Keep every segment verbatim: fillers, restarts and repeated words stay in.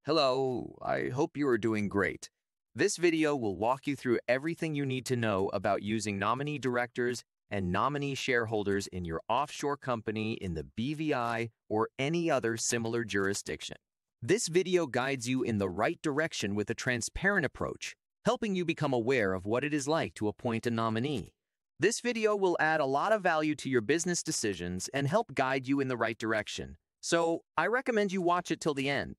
Hello, I hope you are doing great. This video will walk you through everything you need to know about using nominee directors and nominee shareholders in your offshore company in the B V I or any other similar jurisdiction. This video guides you in the right direction with a transparent approach, helping you become aware of what it is like to appoint a nominee. This video will add a lot of value to your business decisions and help guide you in the right direction, so I recommend you watch it till the end.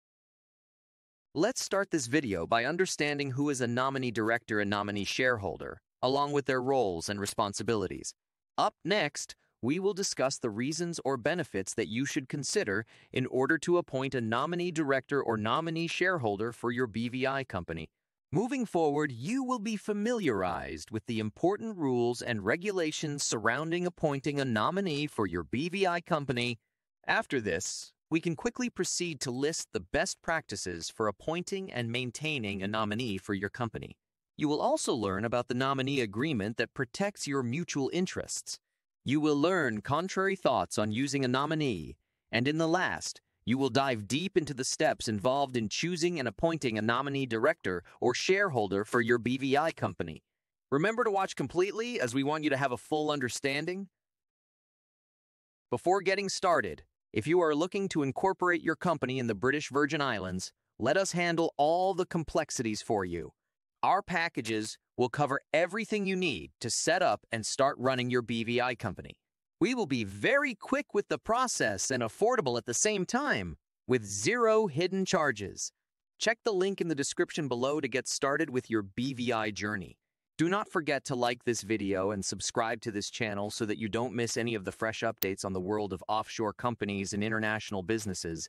Let's start this video by understanding who is a nominee director and nominee shareholder, along with their roles and responsibilities. Up next, we will discuss the reasons or benefits that you should consider in order to appoint a nominee director or nominee shareholder for your B V I company. Moving forward, you will be familiarized with the important rules and regulations surrounding appointing a nominee for your B V I company. After this, we can quickly proceed to list the best practices for appointing and maintaining a nominee for your company. You will also learn about the nominee agreement that protects your mutual interests. You will learn contrary thoughts on using a nominee, and in the last, you will dive deep into the steps involved in choosing and appointing a nominee director or shareholder for your B V I company. Remember to watch completely, as we want you to have a full understanding. Before getting started, if you are looking to incorporate your company in the British Virgin Islands, let us handle all the complexities for you. Our packages will cover everything you need to set up and start running your B V I company. We will be very quick with the process and affordable at the same time, with zero hidden charges. Check the link in the description below to get started with your B V I journey. Do not forget to like this video and subscribe to this channel so that you don't miss any of the fresh updates on the world of offshore companies and international businesses.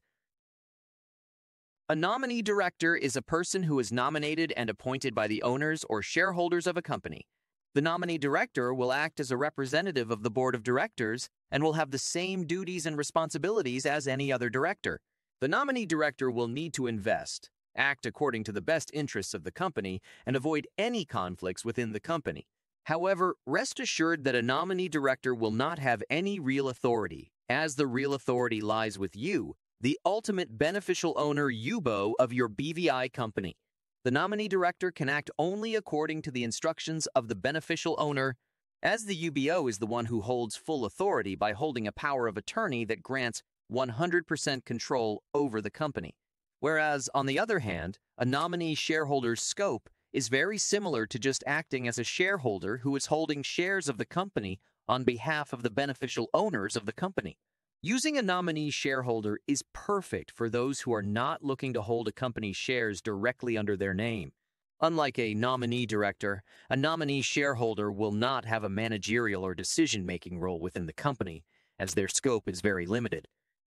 A nominee director is a person who is nominated and appointed by the owners or shareholders of a company. The nominee director will act as a representative of the board of directors and will have the same duties and responsibilities as any other director. The nominee director will need to invest, act according to the best interests of the company, and avoid any conflicts within the company. However, rest assured that a nominee director will not have any real authority, as the real authority lies with you, the ultimate beneficial owner U B O of your B V I company. The nominee director can act only according to the instructions of the beneficial owner, as the U B O is the one who holds full authority by holding a power of attorney that grants one hundred percent control over the company. Whereas, on the other hand, a nominee shareholder's scope is very similar to just acting as a shareholder who is holding shares of the company on behalf of the beneficial owners of the company. Using a nominee shareholder is perfect for those who are not looking to hold a company's shares directly under their name. Unlike a nominee director, a nominee shareholder will not have a managerial or decision-making role within the company, as their scope is very limited.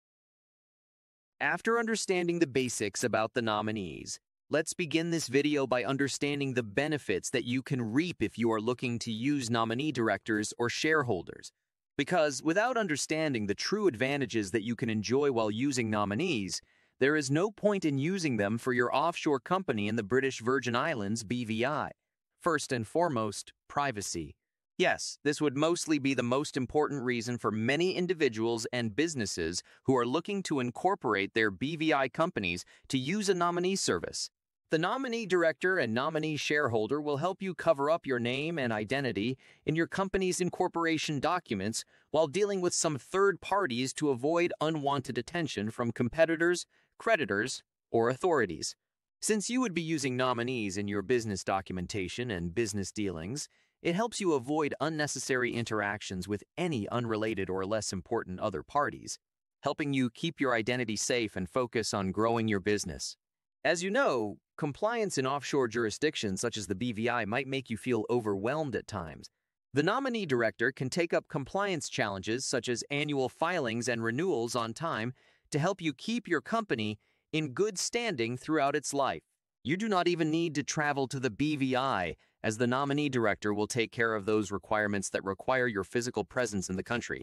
After understanding the basics about the nominees, let's begin this video by understanding the benefits that you can reap if you are looking to use nominee directors or shareholders. Because without understanding the true advantages that you can enjoy while using nominees, there is no point in using them for your offshore company in the British Virgin Islands B V I. First and foremost, privacy. Yes, this would mostly be the most important reason for many individuals and businesses who are looking to incorporate their B V I companies to use a nominee service. The nominee director and nominee shareholder will help you cover up your name and identity in your company's incorporation documents while dealing with some third parties to avoid unwanted attention from competitors, creditors, or authorities. Since you would be using nominees in your business documentation and business dealings, it helps you avoid unnecessary interactions with any unrelated or less important other parties, helping you keep your identity safe and focus on growing your business. As you know, compliance in offshore jurisdictions such as the B V I might make you feel overwhelmed at times. The nominee director can take up compliance challenges such as annual filings and renewals on time to help you keep your company in good standing throughout its life. You do not even need to travel to the B V I, as the nominee director will take care of those requirements that require your physical presence in the country.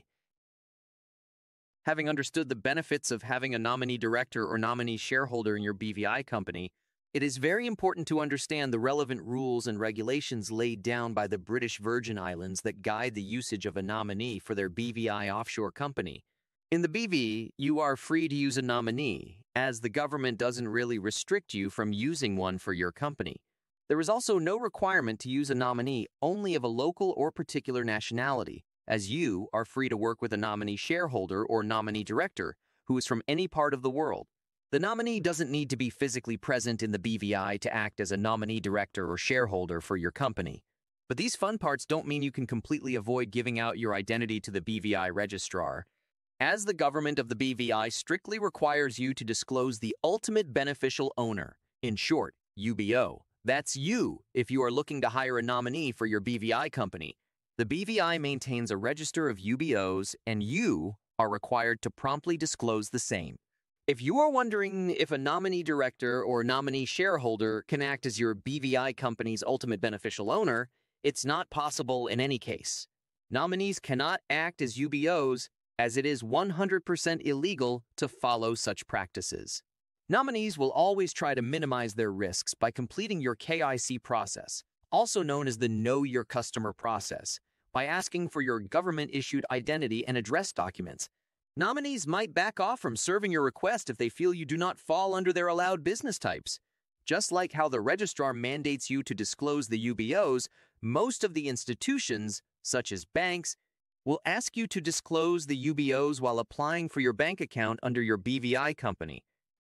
Having understood the benefits of having a nominee director or nominee shareholder in your B V I company, it is very important to understand the relevant rules and regulations laid down by the British Virgin Islands that guide the usage of a nominee for their B V I offshore company. In the B V, you are free to use a nominee, as the government doesn't really restrict you from using one for your company. There is also no requirement to use a nominee only of a local or particular nationality, as you are free to work with a nominee shareholder or nominee director who is from any part of the world. The nominee doesn't need to be physically present in the B V I to act as a nominee director or shareholder for your company. But these fun parts don't mean you can completely avoid giving out your identity to the B V I registrar, as the government of the B V I strictly requires you to disclose the ultimate beneficial owner, in short, U B O. That's you if you are looking to hire a nominee for your B V I company. The B V I maintains a register of U B Os, and you are required to promptly disclose the same. If you are wondering if a nominee director or nominee shareholder can act as your B V I company's ultimate beneficial owner, it's not possible in any case. Nominees cannot act as U B Os, as it is one hundred percent illegal to follow such practices. Nominees will always try to minimize their risks by completing your K Y C process, also known as the Know Your Customer process, by asking for your government-issued identity and address documents. Nominees might back off from serving your request if they feel you do not fall under their allowed business types. Just like how the registrar mandates you to disclose the U B Os, most of the institutions, such as banks, will ask you to disclose the U B Os while applying for your bank account under your B V I company.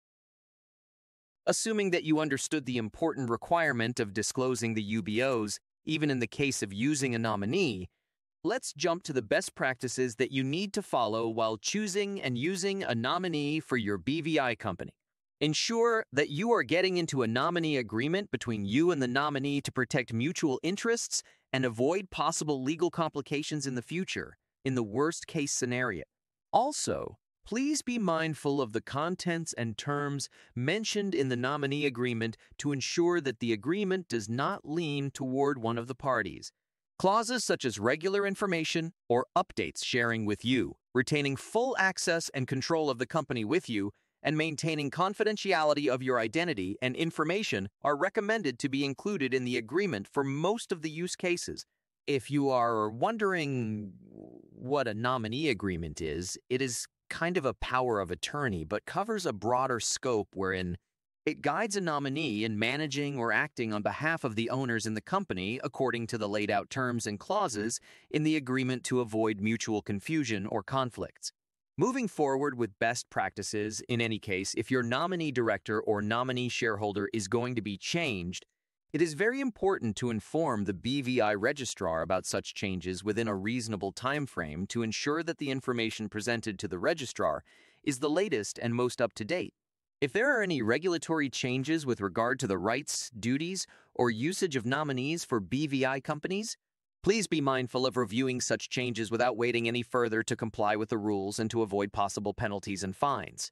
Assuming that you understood the important requirement of disclosing the U B Os, even in the case of using a nominee, let's jump to the best practices that you need to follow while choosing and using a nominee for your B V I company. Ensure that you are getting into a nominee agreement between you and the nominee to protect mutual interests and avoid possible legal complications in the future, in the worst-case scenario. Also, please be mindful of the contents and terms mentioned in the nominee agreement to ensure that the agreement does not lean toward one of the parties. Clauses such as regular information or updates sharing with you, retaining full access and control of the company with you, and maintaining confidentiality of your identity and information are recommended to be included in the agreement for most of the use cases. If you are wondering what a nominee agreement is, it is kind of a power of attorney, but covers a broader scope wherein it guides a nominee in managing or acting on behalf of the owners in the company according to the laid out terms and clauses in the agreement to avoid mutual confusion or conflicts. Moving forward with best practices, in any case, if your nominee director or nominee shareholder is going to be changed, it is very important to inform the B V I registrar about such changes within a reasonable time frame to ensure that the information presented to the registrar is the latest and most up-to-date. If there are any regulatory changes with regard to the rights, duties, or usage of nominees for B V I companies, please be mindful of reviewing such changes without waiting any further to comply with the rules and to avoid possible penalties and fines.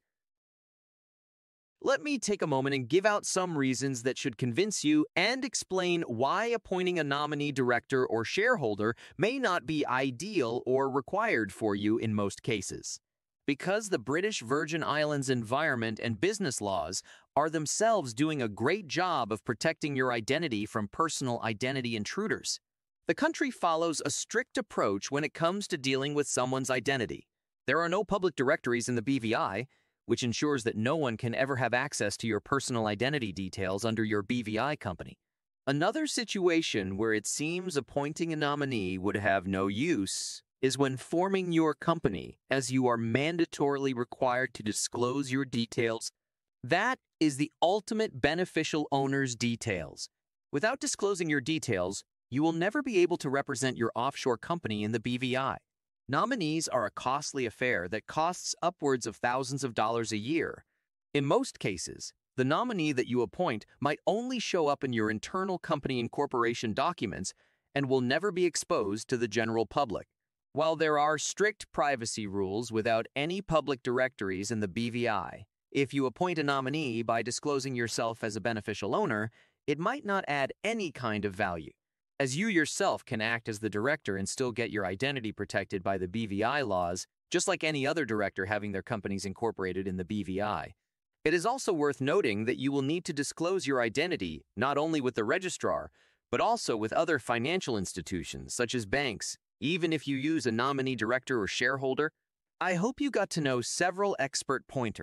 Let me take a moment and give out some reasons that should convince you and explain why appointing a nominee director or shareholder may not be ideal or required for you in most cases. Because the British Virgin Islands environment and business laws are themselves doing a great job of protecting your identity from personal identity intruders. The country follows a strict approach when it comes to dealing with someone's identity. There are no public directories in the B V I, which ensures that no one can ever have access to your personal identity details under your B V I company. Another situation where it seems appointing a nominee would have no use is when forming your company, as you are mandatorily required to disclose your details. That is the ultimate beneficial owner's details. Without disclosing your details, you will never be able to represent your offshore company in the B V I. Nominees are a costly affair that costs upwards of thousands of dollars a year. In most cases, the nominee that you appoint might only show up in your internal company incorporation documents and will never be exposed to the general public. While there are strict privacy rules without any public directories in the B V I, if you appoint a nominee by disclosing yourself as a beneficial owner, it might not add any kind of value, as you yourself can act as the director and still get your identity protected by the B V I laws, just like any other director having their companies incorporated in the B V I. It is also worth noting that you will need to disclose your identity not only with the registrar, but also with other financial institutions such as banks, even if you use a nominee director or shareholder. I hope you got to know several expert pointers.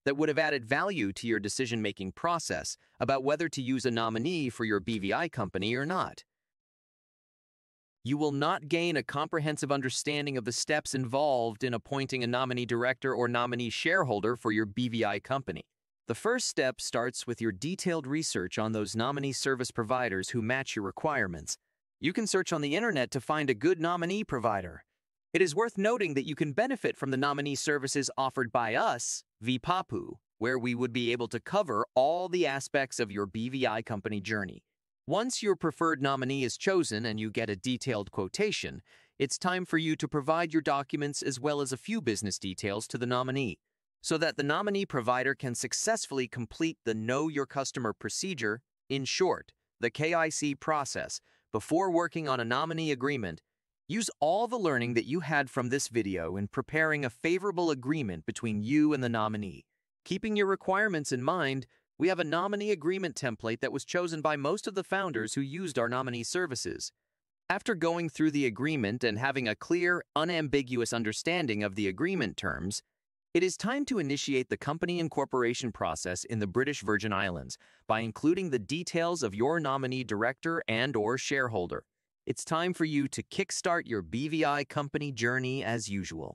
that would have added value to your decision-making process about whether to use a nominee for your B V I company or not. You will not gain a comprehensive understanding of the steps involved in appointing a nominee director or nominee shareholder for your B V I company. The first step starts with your detailed research on those nominee service providers who match your requirements. You can search on the internet to find a good nominee provider. It is worth noting that you can benefit from the nominee services offered by us, VPAPU, where we would be able to cover all the aspects of your B V I company journey. Once your preferred nominee is chosen and you get a detailed quotation, it's time for you to provide your documents as well as a few business details to the nominee, so that the nominee provider can successfully complete the Know Your Customer procedure, in short, the K I C process, before working on a nominee agreement. Use all the learning that you had from this video in preparing a favorable agreement between you and the nominee. Keeping your requirements in mind, we have a nominee agreement template that was chosen by most of the founders who used our nominee services. After going through the agreement and having a clear, unambiguous understanding of the agreement terms, it is time to initiate the company incorporation process in the British Virgin Islands by including the details of your nominee director and/or shareholder. It's time for you to kickstart your B V I company journey as usual.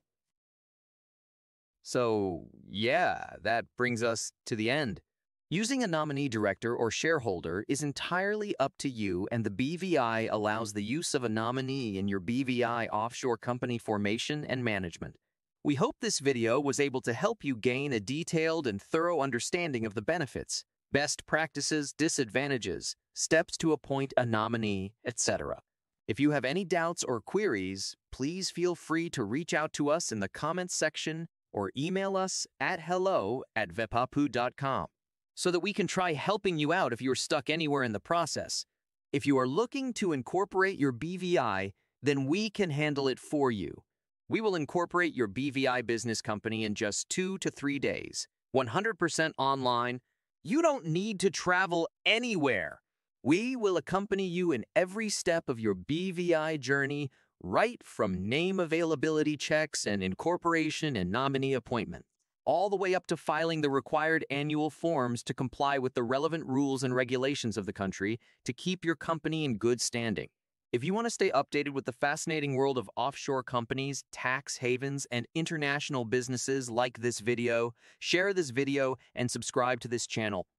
So, yeah, that brings us to the end. Using a nominee director or shareholder is entirely up to you, and the B V I allows the use of a nominee in your B V I offshore company formation and management. We hope this video was able to help you gain a detailed and thorough understanding of the benefits, best practices, disadvantages, steps to appoint a nominee, et cetera. If you have any doubts or queries, please feel free to reach out to us in the comments section or email us at hello at vepapu dot com. so that we can try helping you out if you're stuck anywhere in the process. If you are looking to incorporate your B V I, then we can handle it for you. We will incorporate your B V I business company in just two to three days, one hundred percent online. You don't need to travel anywhere. We will accompany you in every step of your B V I journey, right from name availability checks and incorporation and nominee appointment, all the way up to filing the required annual forms to comply with the relevant rules and regulations of the country to keep your company in good standing. If you want to stay updated with the fascinating world of offshore companies, tax havens, and international businesses, like this video, share this video, and subscribe to this channel.